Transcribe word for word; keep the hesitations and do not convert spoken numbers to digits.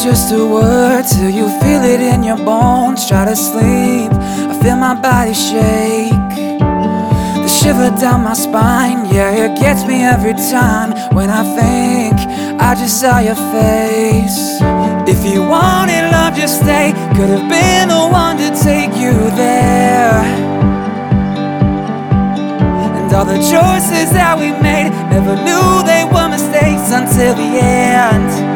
just a word till you feel it in your bones. Try to sleep, I feel my body shake, the shiver down my spine. Yeah, it gets me every time when I think I just saw your face. If you wanted love, just stay. Could have been the one to take you there. And all the choices that we made, never knew they were mistakes until the end.